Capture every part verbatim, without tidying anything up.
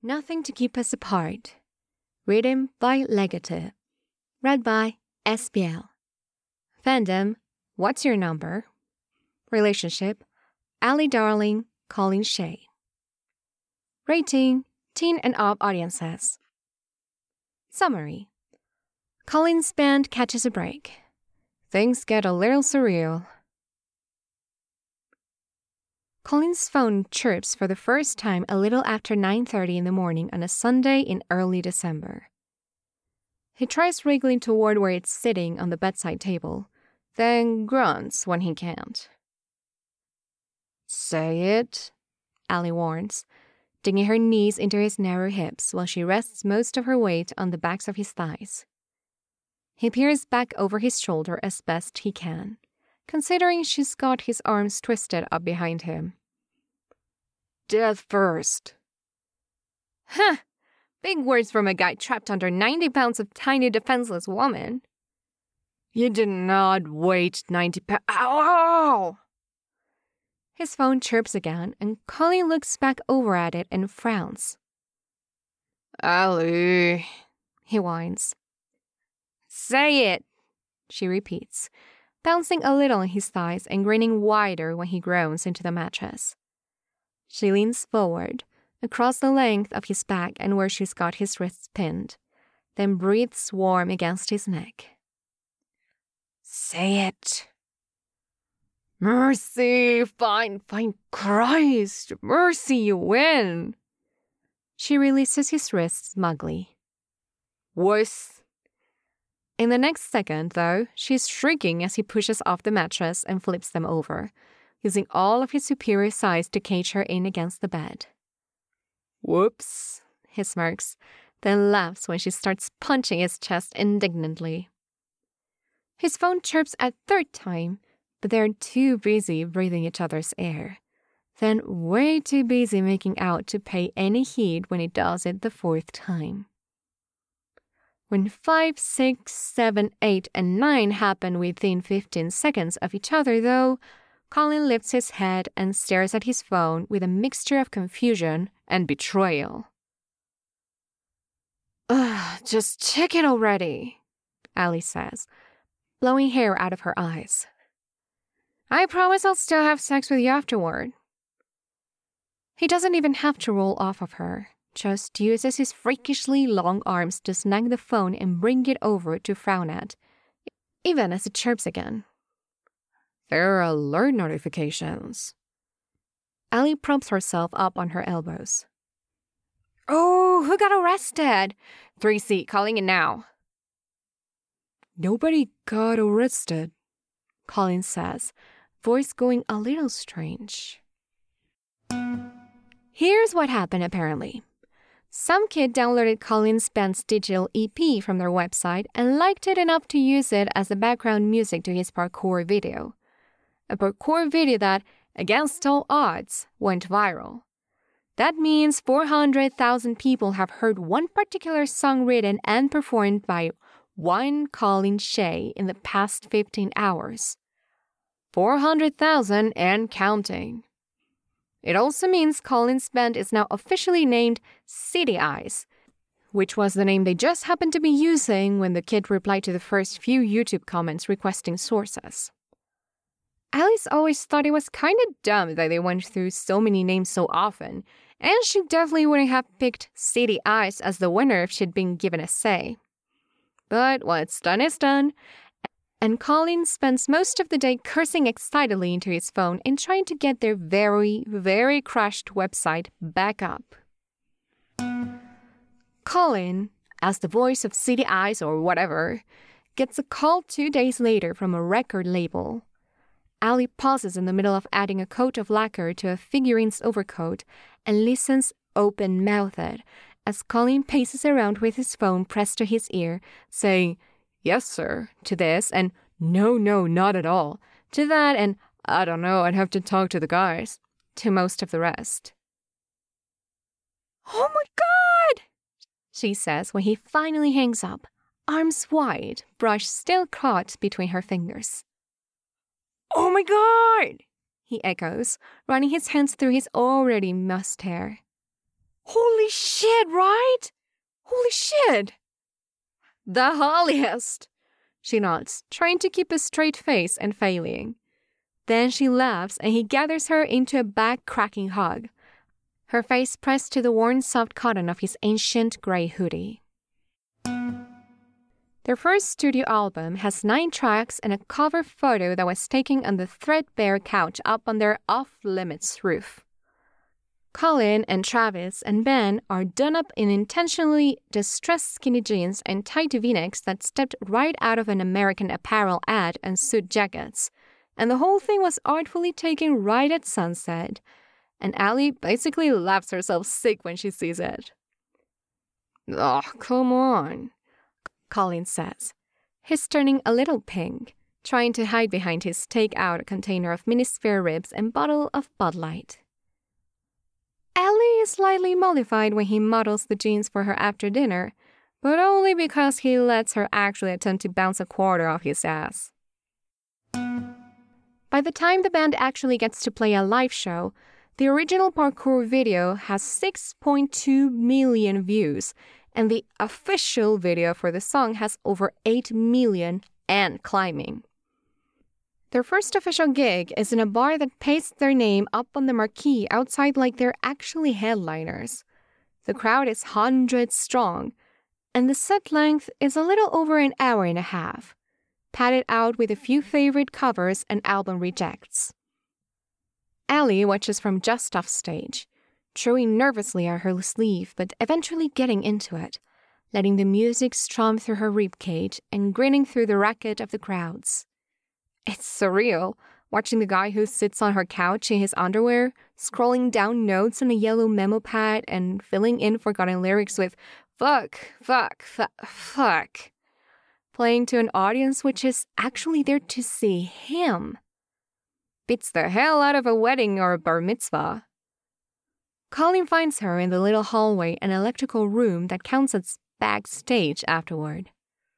Nothing to Keep Us Apart. Written by Legative. Read by S B L. Fandom, What's Your Number? Relationship, Ally Darling, Colin Shea. Rating, teen and up audiences. Summary. Colin's band catches a break. Things get a little surreal. Colin's phone chirps for the first time a little after nine thirty in the morning on a Sunday in early December. He tries wriggling toward where it's sitting on the bedside table, then grunts when he can't. "Say it," Ally warns, digging her knees into his narrow hips while she rests most of her weight on the backs of his thighs. He peers back over his shoulder as best he can, considering she's got his arms twisted up behind him. "Death first." Huh! Big words from a guy trapped under ninety pounds of tiny defenseless woman. "You did not weigh ninety pounds. Ow! His phone chirps again, and Colin looks back over at it and frowns. "Ally," he whines. "Say it," she repeats, bouncing a little on his thighs and grinning wider when he groans into the mattress. She leans forward, across the length of his back and where she's got his wrists pinned, then breathes warm against his neck. "Say it." "Mercy, fine, fine Christ, mercy, you win." She releases his wrists smugly. "Wuss." In the next second, though, she's shrieking as he pushes off the mattress and flips them over, using all of his superior size to cage her in against the bed. "Whoops," he smirks, then laughs when she starts punching his chest indignantly. His phone chirps a third time, but they're too busy breathing each other's air, then way too busy making out to pay any heed when he does it the fourth time. When five, six, seven, eight, and nine happen within fifteen seconds of each other, though, Colin lifts his head and stares at his phone with a mixture of confusion and betrayal. "Ugh, just check it already," Ally says, blowing hair out of her eyes. "I promise I'll still have sex with you afterward." He doesn't even have to roll off of her, just uses his freakishly long arms to snag the phone and bring it over to frown at, even as it chirps again. "There are alert notifications." Ally props herself up on her elbows. "Oh, who got arrested? three C, calling it now." "Nobody got arrested," Colin says, voice going a little strange. Here's what happened, apparently. Some kid downloaded Colin's band's digital E P from their website and liked it enough to use it as the background music to his parkour video. A parkour video that, against all odds, went viral. That means four hundred thousand people have heard one particular song written and performed by one Colin Shea in the past fifteen hours. four hundred thousand and counting. It also means Colin's band is now officially named City Eyes, which was the name they just happened to be using when the kid replied to the first few YouTube comments requesting sources. Alice always thought it was kind of dumb that they went through so many names so often, and she definitely wouldn't have picked City Eyes as the winner if she'd been given a say. But what's done is done, and Colin spends most of the day cursing excitedly into his phone and trying to get their very, very crashed website back up. Colin, as the voice of City Eyes or whatever, gets a call two days later from a record label. Ally pauses in the middle of adding a coat of lacquer to a figurine's overcoat and listens open-mouthed as Colin paces around with his phone pressed to his ear, saying, "Yes, sir," to this, and "No, no, not at all," to that, and "I don't know, I'd have to talk to the guys," to most of the rest. "Oh my God!" she says when he finally hangs up, arms wide, brush still caught between her fingers. "Oh my God!" he echoes, running his hands through his already mussed hair. "Holy Holy shit, right? Holy shit! The holiest! She nods, trying to keep a straight face and failing. Then she laughs and he gathers her into a back-cracking hug, her face pressed to the worn soft cotton of his ancient gray hoodie. Their first studio album has nine tracks and a cover photo that was taken on the threadbare couch up on their off-limits roof. Colin and Travis and Ben are done up in intentionally distressed skinny jeans and tight V-necks that stepped right out of an American Apparel ad and suit jackets, and the whole thing was artfully taken right at sunset, and Allie basically laughs herself sick when she sees it. "Oh, come on," Colin says. He's turning a little pink, trying to hide behind his take-out container of mini spare ribs and bottle of Bud Light. Allie is slightly mollified when he models the jeans for her after dinner, but only because he lets her actually attempt to bounce a quarter off his ass. By the time the band actually gets to play a live show, the original parkour video has six point two million views, and the official video for the song has over eight million and climbing. Their first official gig is in a bar that pastes their name up on the marquee outside like they're actually headliners. The crowd is hundreds strong, and the set length is a little over an hour and a half, padded out with a few favorite covers and album rejects. Allie watches from just off stage, chewing nervously at her sleeve but eventually getting into it, letting the music strum through her ribcage and grinning through the racket of the crowds. It's surreal, watching the guy who sits on her couch in his underwear, scrolling down notes on a yellow memo pad and filling in forgotten lyrics with fuck, fuck, fuck, fuck, playing to an audience which is actually there to see him. Beats the hell out of a wedding or a bar mitzvah. Colin finds her in the little hallway and electrical room that counts as backstage afterward.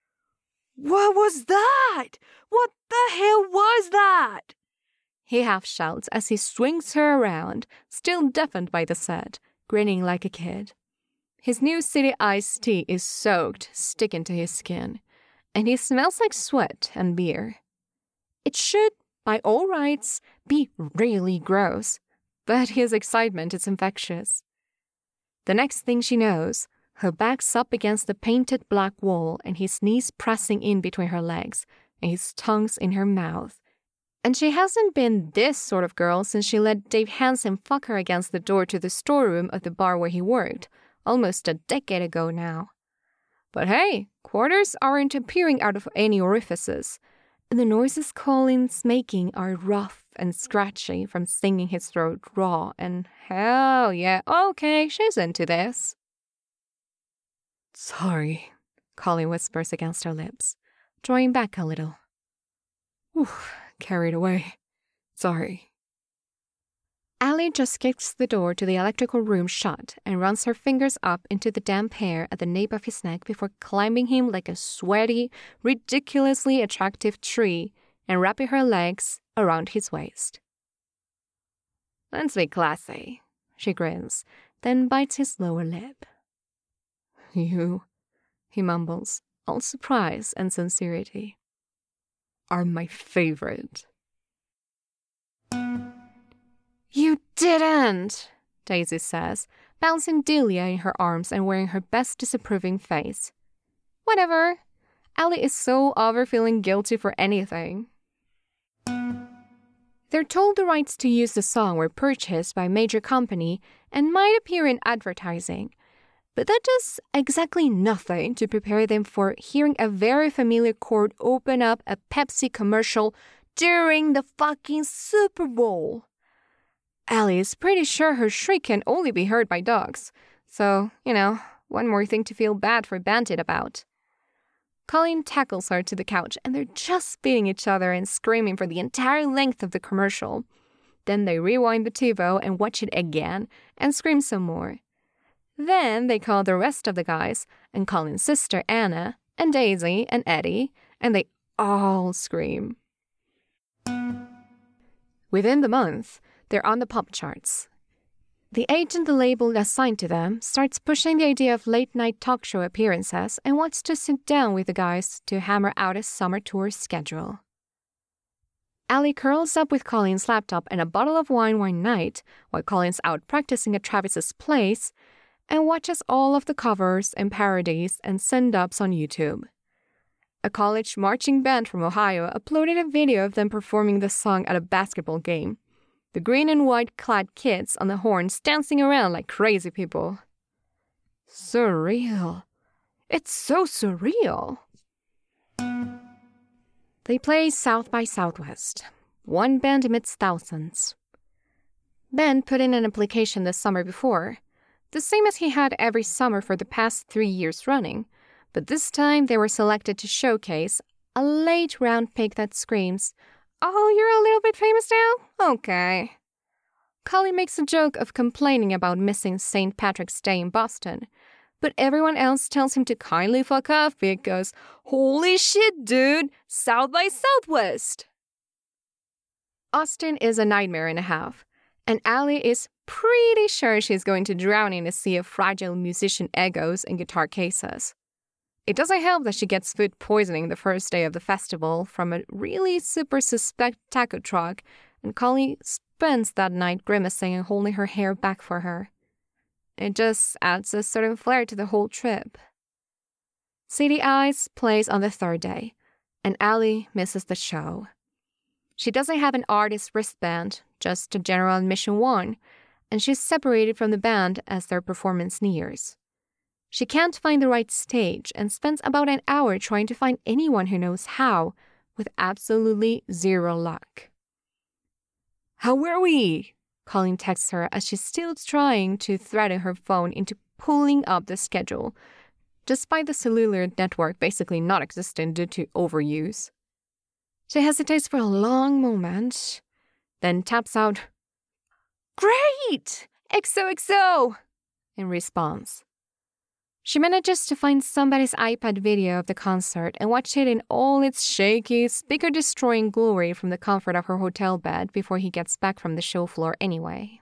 "What was that? What the hell was that?" he half shouts as he swings her around, still deafened by the set, grinning like a kid. His new city iced tea is soaked, sticking to his skin, and he smells like sweat and beer. It should, by all rights, be really gross, but his excitement is infectious. The next thing she knows, her back's up against the painted black wall and his knees pressing in between her legs and his tongue's in her mouth. And she hasn't been this sort of girl since she let Dave Hansen fuck her against the door to the storeroom of the bar where he worked, almost a decade ago now. But hey, quarters aren't appearing out of any orifices, and the noises Colin's making are rough and scratchy from singing his throat raw, and hell yeah, okay, she's into this. "Sorry," Colin whispers against her lips, drawing back a little. "Oof, carried away. Sorry." Allie just kicks the door to the electrical room shut and runs her fingers up into the damp hair at the nape of his neck before climbing him like a sweaty, ridiculously attractive tree and wrapping her legs around his waist. "Let's be classy," she grins, then bites his lower lip. "You," he mumbles, all surprise and sincerity, "are my favorite." "You didn't," Daisy says, bouncing Delia in her arms and wearing her best disapproving face. Whatever. Allie is so over feeling guilty for anything. They're told the rights to use the song were purchased by a major company and might appear in advertising, but that does exactly nothing to prepare them for hearing a very familiar chord open up a Pepsi commercial during the fucking Super Bowl. Allie is pretty sure her shriek can only be heard by dogs, so, you know, one more thing to feel bad for Bandit about. Colin tackles her to the couch, and they're just beating each other and screaming for the entire length of the commercial. Then they rewind the TiVo and watch it again, and scream some more. Then they call the rest of the guys, and Colin's sister Anna, and Daisy, and Eddie, and they all scream. Within the month, they're on the pop charts. The agent the label assigned to them starts pushing the idea of late-night talk show appearances and wants to sit down with the guys to hammer out a summer tour schedule. Ally curls up with Colleen's laptop and a bottle of wine one night while Colleen's out practicing at Travis's place and watches all of the covers and parodies and send-ups on YouTube. A college marching band from Ohio uploaded a video of them performing the song at a basketball game. The green and white clad kids on the horns dancing around like crazy people. Surreal. It's so surreal. They play South by Southwest. One band amidst thousands. Ben put in an application the summer before, the same as he had every summer for the past three years running, but this time they were selected to showcase a late round pick that screams, "Oh, you're a little bit famous now? Okay." Colleen makes a joke of complaining about missing Saint Patrick's Day in Boston, but everyone else tells him to kindly fuck off because, holy shit, dude, South by Southwest. Austin is a nightmare and a half, and Ally is pretty sure she's going to drown in a sea of fragile musician egos and guitar cases. It doesn't help that she gets food poisoning the first day of the festival from a really super suspect taco truck, and Colleen spends that night grimacing and holding her hair back for her. It just adds a certain flair to the whole trip. City Eyes plays on the third day, and Ally misses the show. She doesn't have an artist wristband, just a general admission one, and she's separated from the band as their performance nears. She can't find the right stage and spends about an hour trying to find anyone who knows how, with absolutely zero luck. "How were we?" Colleen texts her as she's still trying to threaten her phone into pulling up the schedule, despite the cellular network basically not existing due to overuse. She hesitates for a long moment, then taps out, "Great! X O X O!" in response. She manages to find somebody's iPad video of the concert and watch it in all its shaky, speaker-destroying glory from the comfort of her hotel bed before he gets back from the show floor anyway.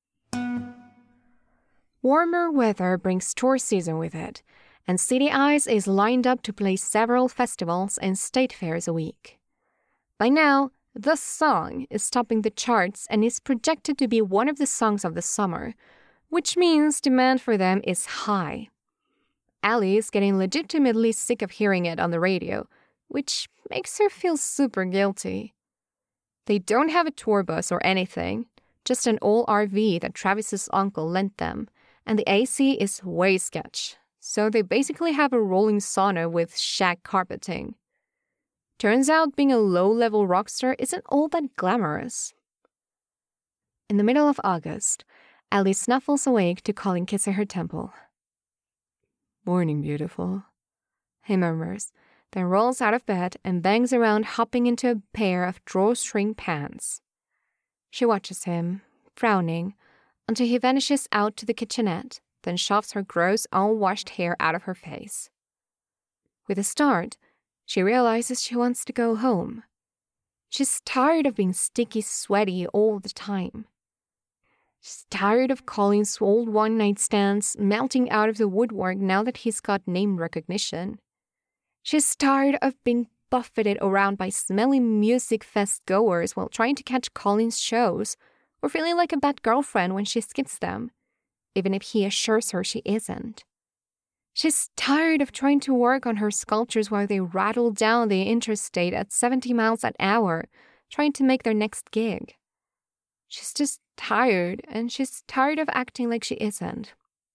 Warmer weather brings tour season with it, and City Eyes is lined up to play several festivals and state fairs a week. By now, the song is topping the charts and is projected to be one of the songs of the summer, which means demand for them is high. Ally is getting legitimately sick of hearing it on the radio, which makes her feel super guilty. They don't have a tour bus or anything, just an old R V that Travis's uncle lent them, and the A C is way sketch, so they basically have a rolling sauna with shag carpeting. Turns out being a low-level rock star isn't all that glamorous. In the middle of August, Ally snuffles awake to Colleen kissing her temple. "Morning, beautiful," he murmurs, then rolls out of bed and bangs around hopping into a pair of drawstring pants. She watches him, frowning, until he vanishes out to the kitchenette, then shoves her gross, unwashed hair out of her face. With a start, she realizes she wants to go home. She's tired of being sticky, sweaty all the time. She's tired of Colleen's old one-night stands melting out of the woodwork now that he's got name recognition. She's tired of being buffeted around by smelly music fest goers while trying to catch Colleen's shows, or feeling like a bad girlfriend when she skips them, even if he assures her she isn't. She's tired of trying to work on her sculptures while they rattle down the interstate at seventy miles an hour, trying to make their next gig. She's just tired, and she's tired of acting like she isn't.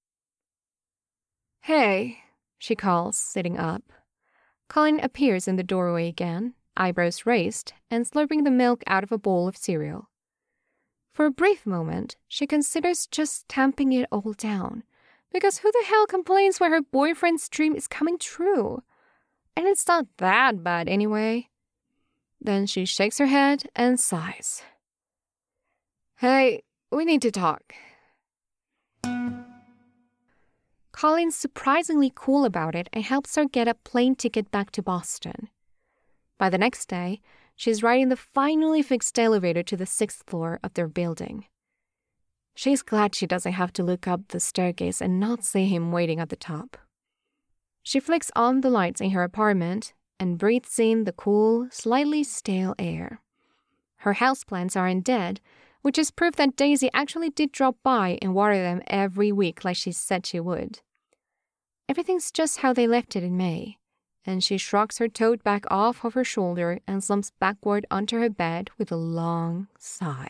"Hey," she calls, sitting up. Colleen appears in the doorway again, eyebrows raised, and slurping the milk out of a bowl of cereal. For a brief moment, she considers just tamping it all down, because who the hell complains when her boyfriend's dream is coming true? And it's not that bad anyway. Then she shakes her head and sighs. "Hey, we need to talk." Colleen's surprisingly cool about it and helps her get a plane ticket back to Boston. By the next day, she's riding the finally fixed elevator to the sixth floor of their building. She's glad she doesn't have to look up the staircase and not see him waiting at the top. She flicks on the lights in her apartment and breathes in the cool, slightly stale air. Her houseplants aren't dead, which is proof that Daisy actually did drop by and water them every week like she said she would. Everything's just how they left it in May, and she shrugs her tote bag off of her shoulder and slumps backward onto her bed with a long sigh.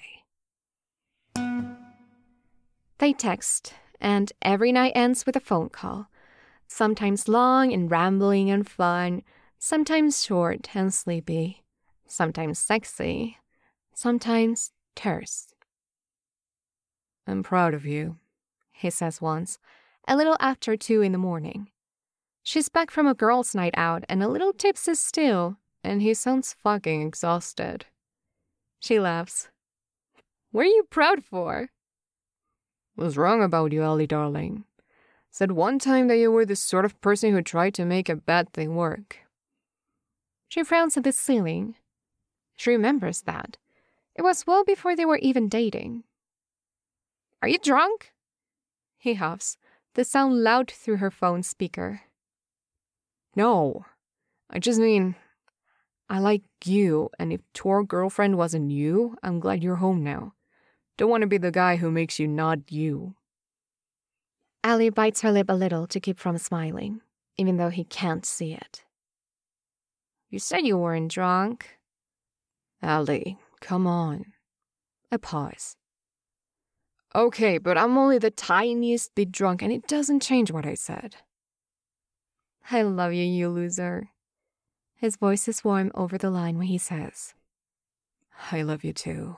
They text, and every night ends with a phone call, sometimes long and rambling and fun, sometimes short and sleepy, sometimes sexy, sometimes terse. "I'm proud of you," he says once, a little after two in the morning. She's back from a girls' night out and a little tipsy still, and he sounds fucking exhausted. She laughs. "What are you proud for?" "What's wrong about you, Ellie, darling? Said one time that you were the sort of person who tried to make a bad thing work." She frowns at the ceiling. She remembers that. It was well before they were even dating. "Are you drunk?" He huffs, the sound loud through her phone speaker. "No, I just mean, I like you, and if tour girlfriend wasn't you, I'm glad you're home now. Don't want to be the guy who makes you not you." Allie bites her lip a little to keep from smiling, even though he can't see it. "You said you weren't drunk." "Allie, come on." A pause. "Okay, but I'm only the tiniest bit drunk, and it doesn't change what I said." "I love you, you loser." His voice is warm over the line when he says, "I love you too."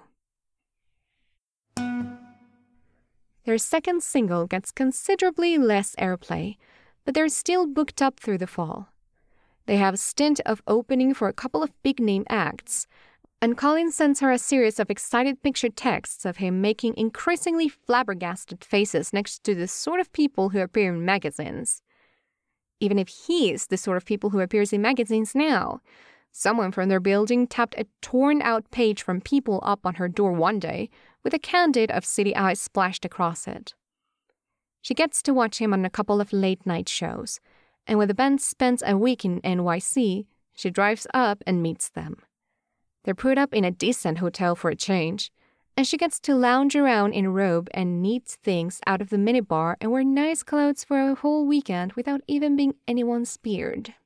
Their second single gets considerably less airplay, but they're still booked up through the fall. They have a stint of opening for a couple of big-name acts, and Colin sends her a series of excited picture texts of him making increasingly flabbergasted faces next to the sort of people who appear in magazines. Even if he's the sort of people who appears in magazines now, someone from their building tapped a torn-out page from People up on her door one day with a candid of City Eyes splashed across it. She gets to watch him on a couple of late-night shows, and when the band spends a week in N Y C, she drives up and meets them. They're put up in a decent hotel for a change, and she gets to lounge around in a robe and neat things out of the minibar and wear nice clothes for a whole weekend without even being anyone's beard.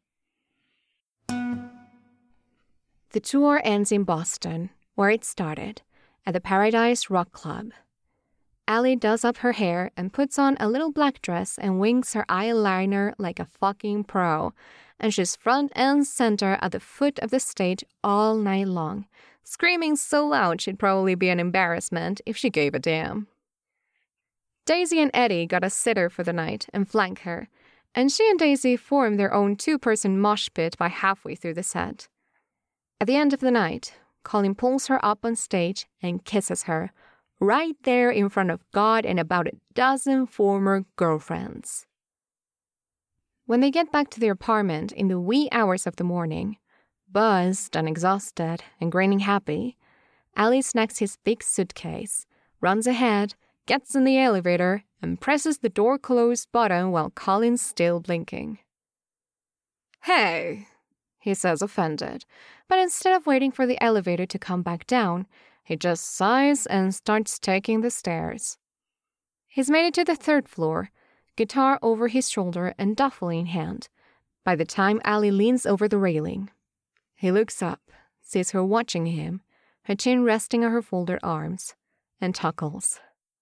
The tour ends in Boston, where it started, at the Paradise Rock Club. Allie does up her hair and puts on a little black dress and wings her eyeliner like a fucking pro, and she's front and center at the foot of the stage all night long, screaming so loud she'd probably be an embarrassment if she gave a damn. Daisy and Eddie got a sitter for the night and flank her, and she and Daisy form their own two-person mosh pit by halfway through the set. At the end of the night, Colin pulls her up on stage and kisses her, right there in front of God and about a dozen former girlfriends. When they get back to their apartment in the wee hours of the morning, buzzed and exhausted and grinning happy, Allie snacks his big suitcase, runs ahead, gets in the elevator, and presses the door close button while Colin's still blinking. "Hey," he says, offended, but instead of waiting for the elevator to come back down, he just sighs and starts taking the stairs. He's made it to the third floor, guitar over his shoulder and duffel in hand, by the time Allie leans over the railing. He looks up, sees her watching him, her chin resting on her folded arms, and chuckles.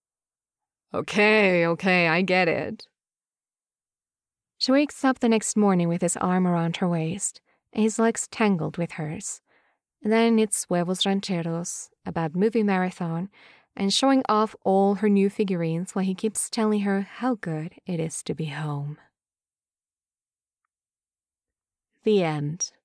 Okay, okay, I get it. She wakes up the next morning with his arm around her waist, and his legs tangled with hers. And then it's Huevos Rancheros, a bad movie marathon, and showing off all her new figurines while he keeps telling her how good it is to be home. The end.